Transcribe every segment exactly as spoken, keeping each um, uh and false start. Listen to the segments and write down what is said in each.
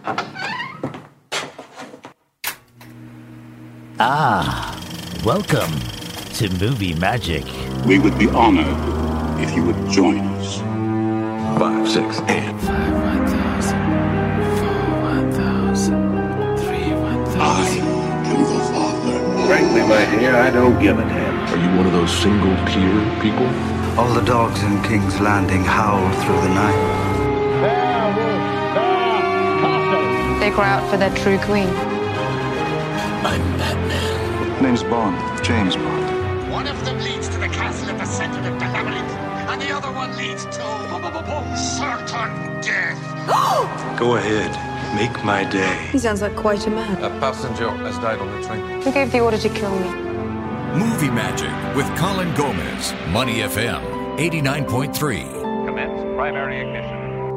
Ah, welcome to Movie Magic. We would be honored if you would join us. Five, six, eight. Five, one thousand. Four, one thousand. Three, one thousand. I am the Father. Frankly, my dear, I don't give a damn. Are you one of those single-tier people? All the dogs in King's Landing howl through the night. They cry out for their true queen. I'm Batman. Name's Bond, James Bond. One of them leads to the castle at the center of the labyrinth, and the other one leads to certain death. Go ahead, make my day. He sounds like quite a man. A passenger has died on the train. Who gave the order to kill me? Movie Magic with Colin Gomez. Money F M, eighty-nine point three. Commence primary ignition.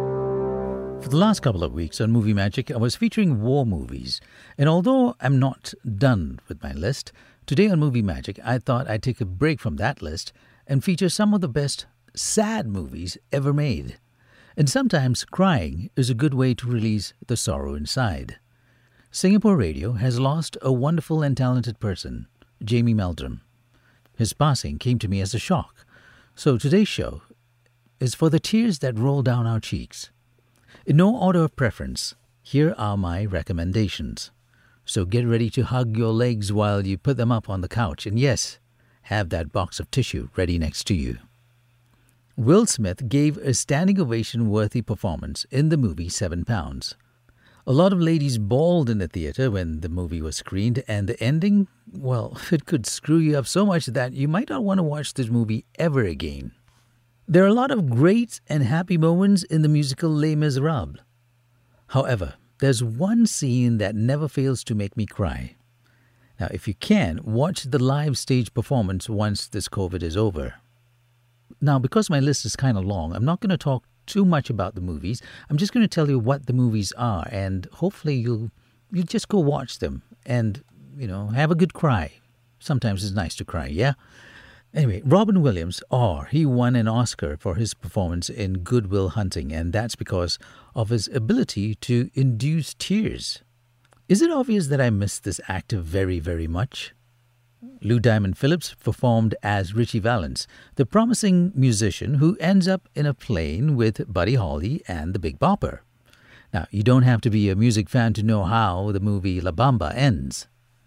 For the last couple of weeks on Movie Magic, I was featuring war movies. And although I'm not done with my list, today on Movie Magic, I thought I'd take a break from that list and feature some of the best sad movies ever made. And sometimes crying is a good way to release the sorrow inside. Singapore Radio has lost a wonderful and talented person, Jamie Meldrum. His passing came to me as a shock. So today's show is for the tears that roll down our cheeks. In no order of preference, here are my recommendations. So get ready to hug your legs while you put them up on the couch. And yes, have that box of tissue ready next to you. Will Smith gave a standing ovation-worthy performance in the movie Seven Pounds. A lot of ladies bawled in the theater when the movie was screened, and the ending, well, it could screw you up so much that you might not want to watch this movie ever again. There are a lot of great and happy moments in the musical Les Miserables. However, there's one scene that never fails to make me cry. Now, if you can, watch the live stage performance once this COVID is over. Now, because my list is kind of long, I'm not going to talk too much about the movies. I'm just going to tell you what the movies are, and hopefully you'll you just go watch them and, you know, have a good cry. Sometimes it's nice to cry, yeah? Anyway, Robin Williams, oh, he won an Oscar for his performance in Good Will Hunting, and that's because of his ability to induce tears. Is it obvious that I miss this actor very, very much? Lou Diamond Phillips performed as Richie Valens, the promising musician who ends up in a plane with Buddy Holly and the Big Bopper. Now, you don't have to be a music fan to know how the movie La Bamba ends.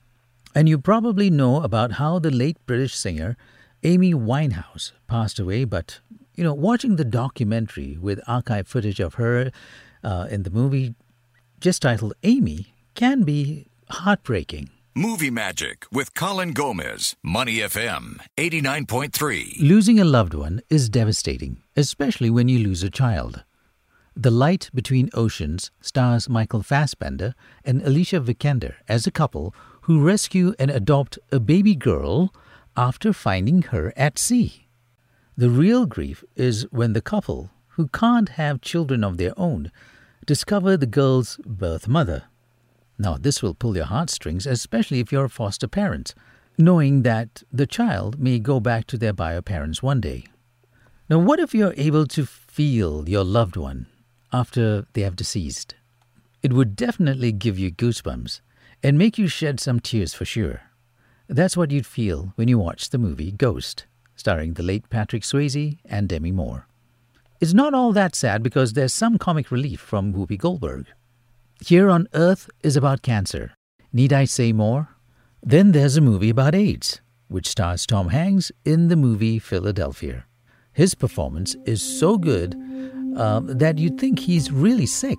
And you probably know about how the late British singer Amy Winehouse passed away, but, you know, watching the documentary with archive footage of her uh, in the movie, just titled Amy, can be heartbreaking. Movie Magic with Colin Gomez. Money F M, eighty-nine point three. Losing a loved one is devastating, especially when you lose a child. The Light Between Oceans stars Michael Fassbender and Alicia Vikander as a couple who rescue and adopt a baby girl after finding her at sea. The real grief is when the couple, who can't have children of their own, discover the girl's birth mother. Now, this will pull your heartstrings, especially if you're a foster parent, knowing that the child may go back to their bio parents one day. Now, what if you're able to feel your loved one after they have deceased? It would definitely give you goosebumps and make you shed some tears for sure. That's what you'd feel when you watch the movie Ghost, starring the late Patrick Swayze and Demi Moore. It's not all that sad because there's some comic relief from Whoopi Goldberg. Here on Earth is about cancer. Need I say more? Then there's a movie about AIDS, which stars Tom Hanks in the movie Philadelphia. His performance is so good uh, that you'd think he's really sick.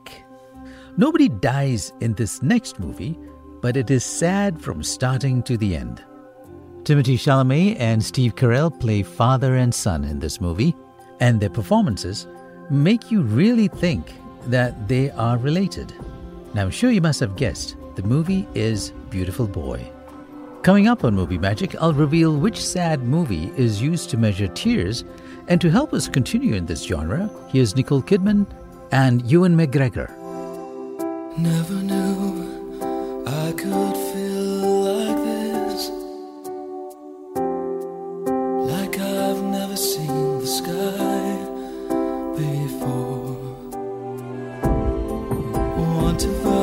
Nobody dies in this next movie, but it is sad from starting to the end. Timothée Chalamet and Steve Carell play father and son in this movie, and their performances make you really think that they are related. Now, I'm sure you must have guessed, the movie is Beautiful Boy. Coming up on Movie Magic, I'll reveal which sad movie is used to measure tears, and to help us continue in this genre, here's Nicole Kidman and Ewan McGregor. Never knew I could feel like this, like I've never seen the sky before. Want to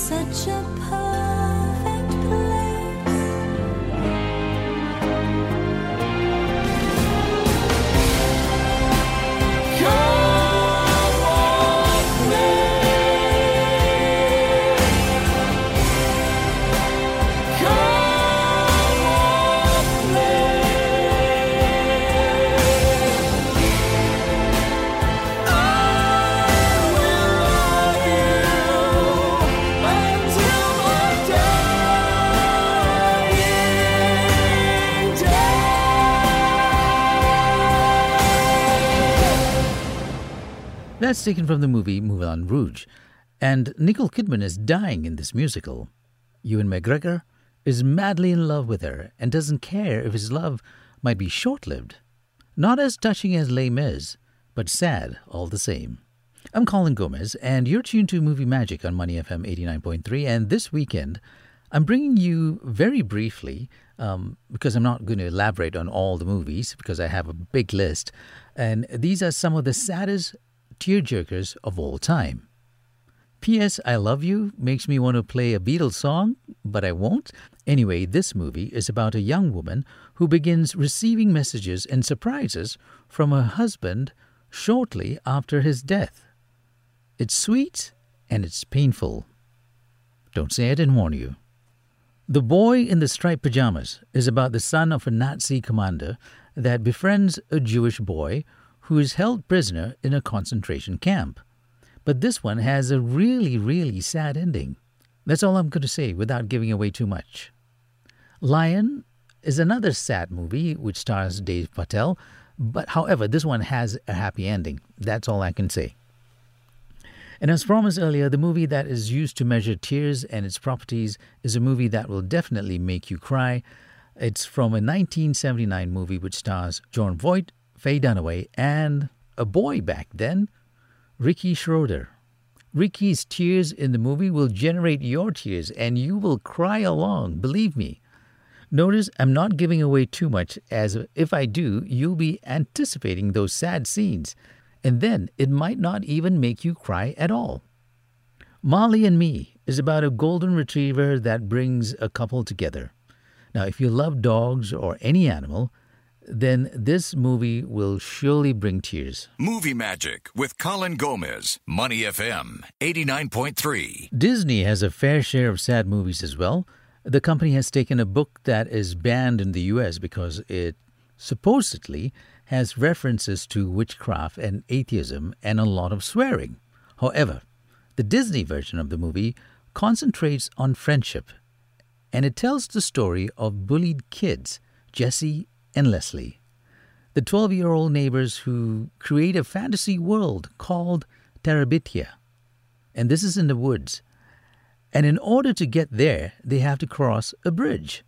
such a perfect place. Come walk me. Come walk me. I will love you until my dying day. That's taken from the movie Moulin Rouge. And Nicole Kidman is dying in this musical. Ewan McGregor is madly in love with her and doesn't care if his love might be short-lived. Not as touching as Les Mis, but sad all the same. I'm Colin Gomez, and you're tuned to Movie Magic on Money F M eighty-nine point three. And this weekend, I'm bringing you very briefly, um, because I'm not going to elaborate on all the movies, because I have a big list. And these are some of the saddest tearjerkers of all time. P S. I Love You makes me want to play a Beatles song, but I won't. Anyway, this movie is about a young woman who begins receiving messages and surprises from her husband shortly after his death. It's sweet and it's painful. Don't say I didn't warn you. The Boy in the Striped Pajamas is about the son of a Nazi commander that befriends a Jewish boy who is held prisoner in a concentration camp. But this one has a really, really sad ending. That's all I'm going to say without giving away too much. Lion is another sad movie which stars Dev Patel, but however, this one has a happy ending. That's all I can say. And as promised earlier, the movie that is used to measure tears and its properties is a movie that will definitely make you cry. It's from a nineteen seventy-nine movie which stars Jon Voight, Faye Dunaway, and a boy back then, Ricky Schroeder. Ricky's tears in the movie will generate your tears and you will cry along, believe me. Notice I'm not giving away too much, as if I do, you'll be anticipating those sad scenes, and then it might not even make you cry at all. Marley and Me is about a golden retriever that brings a couple together. Now, if you love dogs or any animal, then this movie will surely bring tears. Movie Magic with Colin Gomez. Money F M eighty-nine point three. Disney has a fair share of sad movies as well. The company has taken a book that is banned in the U S because it supposedly has references to witchcraft and atheism and a lot of swearing. However, the Disney version of the movie concentrates on friendship, and it tells the story of bullied kids, Jesse and Leslie, the twelve-year-old neighbors who create a fantasy world called Terabithia. And this is in the woods. And in order to get there, they have to cross a bridge.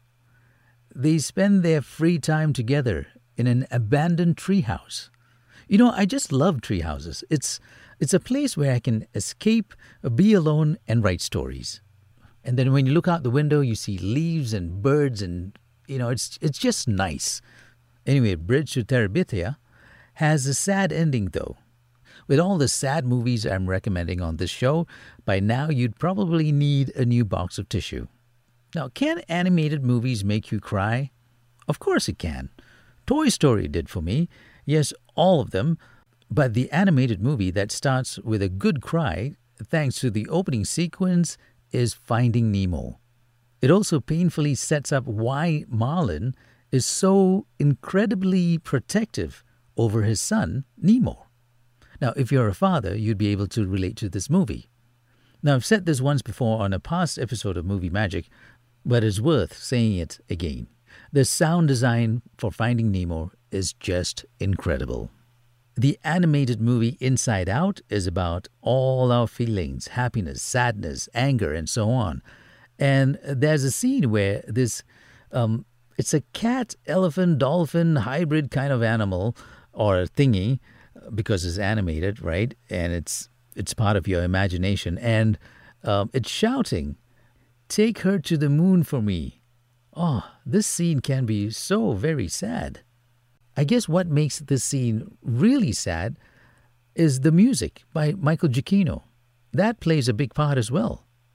They spend their free time together in an abandoned treehouse. You know, I just love treehouses. It's it's a place where I can escape, be alone, and write stories. And then when you look out the window, you see leaves and birds, and you know, it's it's just nice. Anyway, Bridge to Terabithia has a sad ending, though. With all the sad movies I'm recommending on this show, by now you'd probably need a new box of tissue. Now, can animated movies make you cry? Of course it can. Toy Story did for me. Yes, all of them. But the animated movie that starts with a good cry, thanks to the opening sequence, is Finding Nemo. It also painfully sets up why Marlin is so incredibly protective over his son, Nemo. Now, if you're a father, you'd be able to relate to this movie. Now, I've said this once before on a past episode of Movie Magic, but it's worth saying it again. The sound design for Finding Nemo is just incredible. The animated movie Inside Out is about all our feelings, happiness, sadness, anger, and so on. And there's a scene where this, um, it's a cat, elephant, dolphin, hybrid kind of animal or thingy, because it's animated, right? And it's it's part of your imagination. And um, it's shouting, "Take her to the moon for me." Oh, this scene can be so very sad. I guess what makes this scene really sad is the music by Michael Giacchino. That plays a big part as well.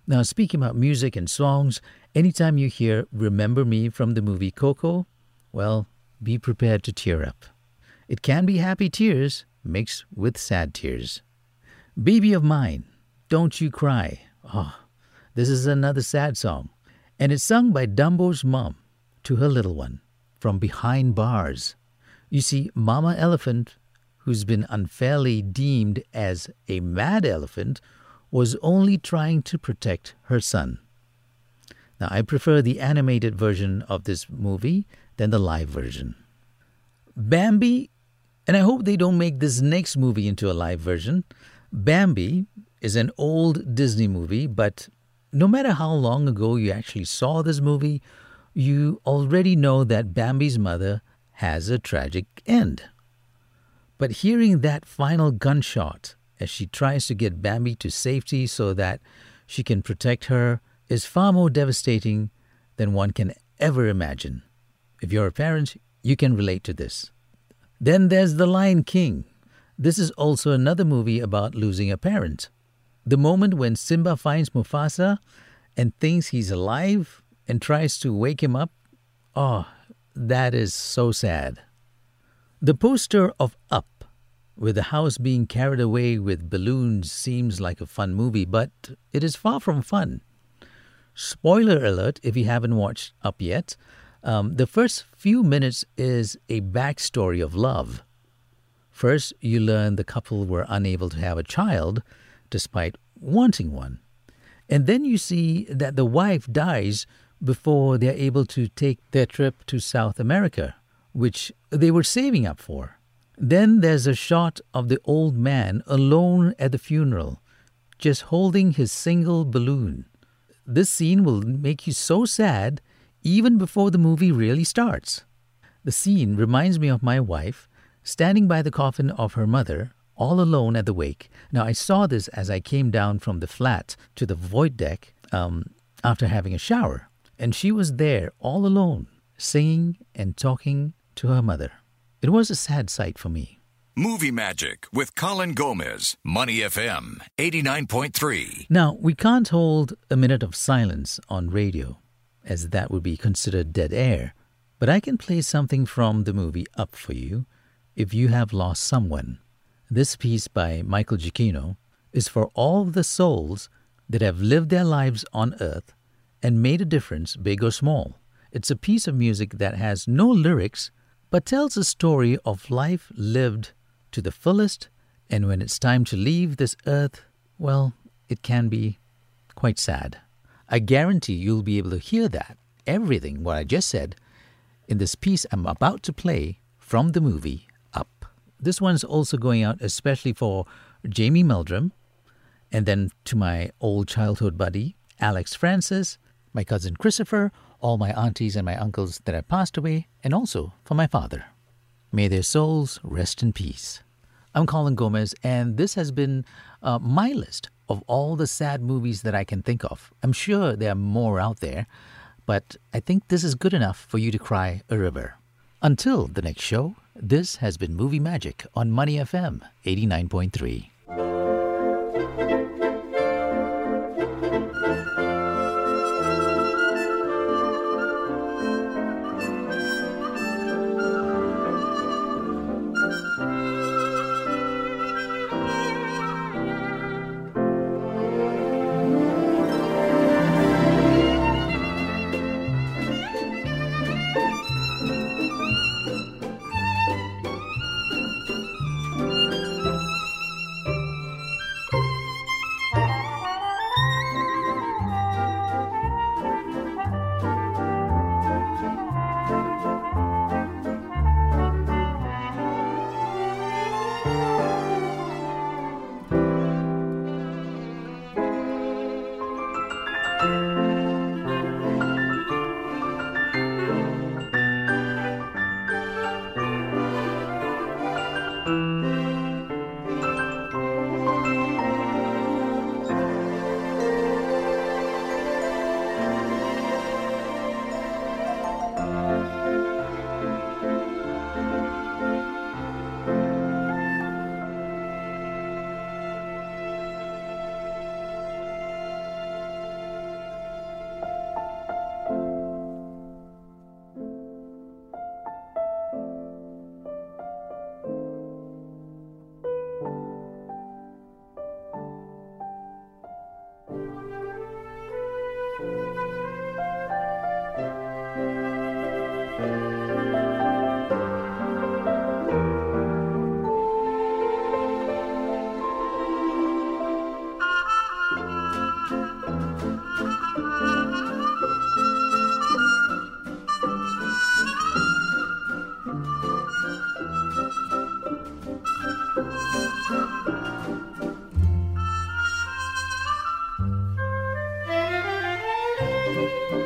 Now, speaking about music and songs, anytime you hear Remember Me from the movie Coco, well, be prepared to tear up. It can be happy tears mixed with sad tears. Baby of Mine, Don't You Cry. Oh, this is another sad song. And it's sung by Dumbo's mom to her little one from behind bars. You see, Mama Elephant, who's been unfairly deemed as a mad elephant, was only trying to protect her son. Now, I prefer the animated version of this movie than the live version. Bambi, and I hope they don't make this next movie into a live version. Bambi is an old Disney movie, but no matter how long ago you actually saw this movie, you already know that Bambi's mother has a tragic end. But hearing that final gunshot as she tries to get Bambi to safety so that she can protect her is far more devastating than one can ever imagine. If you're a parent, you can relate to this. Then there's The Lion King. This is also another movie about losing a parent. The moment when Simba finds Mufasa and thinks he's alive and tries to wake him up, oh, that is so sad. The poster of Up, with the house being carried away with balloons, seems like a fun movie, but it is far from fun. Spoiler alert if you haven't watched Up yet. Um, the first few minutes is a backstory of love. First, you learn the couple were unable to have a child despite wanting one. And then you see that the wife dies before they're able to take their trip to South America, which they were saving up for. Then there's a shot of the old man alone at the funeral, just holding his single balloon. This scene will make you so sad even before the movie really starts. The scene reminds me of my wife standing by the coffin of her mother, all alone at the wake. Now, I saw this as I came down from the flat to the void deck um, after having a shower, and she was there all alone, singing and talking to her mother. It was a sad sight for me. Movie Magic with Colin Gomez, Money F M, eighty-nine point three. Now, we can't hold a minute of silence on radio, as that would be considered dead air, but I can play something from the movie Up for you if you have lost someone. This piece by Michael Giacchino is for all the souls that have lived their lives on earth and made a difference, big or small. It's a piece of music that has no lyrics, but tells a story of life lived to the fullest, and when it's time to leave this earth, well, it can be quite sad. I guarantee you'll be able to hear that, everything what I just said, in this piece I'm about to play from the movie Up. This one's also going out especially for Jamie Meldrum, and then to my old childhood buddy, Alex Francis, my cousin Christopher, all my aunties and my uncles that have passed away, and also for my father. May their souls rest in peace. I'm Colin Gomez, and this has been uh, my list of all the sad movies that I can think of. I'm sure there are more out there, but I think this is good enough for you to cry a river. Until the next show, this has been Movie Magic on Money F M eighty-nine point three. Thank you.